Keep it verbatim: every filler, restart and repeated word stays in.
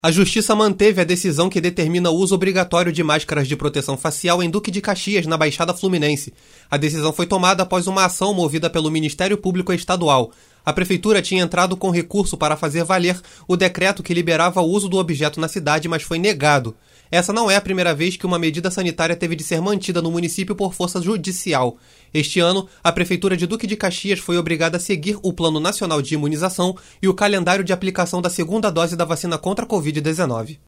A Justiça manteve a decisão que determina o uso obrigatório de máscaras de proteção facial em Duque de Caxias, na Baixada Fluminense. A decisão foi tomada após uma ação movida pelo Ministério Público Estadual. A Prefeitura tinha entrado com recurso para fazer valer o decreto que liberava o uso do objeto na cidade, mas foi negado. Essa não é a primeira vez que uma medida sanitária teve de ser mantida no município por força judicial. Este ano, a Prefeitura de Duque de Caxias foi obrigada a seguir o Plano Nacional de Imunização e o calendário de aplicação da segunda dose da vacina contra a covid dezenove.